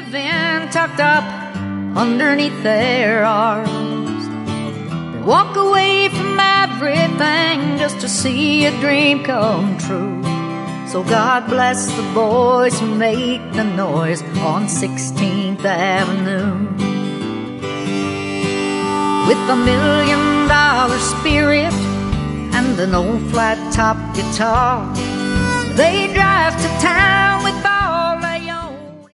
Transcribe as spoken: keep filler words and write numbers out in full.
living tucked up underneath their arms. They walk away from everything just to see a dream come true. So God bless the boys who make the noise on sixteenth Avenue. With a million dollar spirit and an old flat top guitar, they drive to town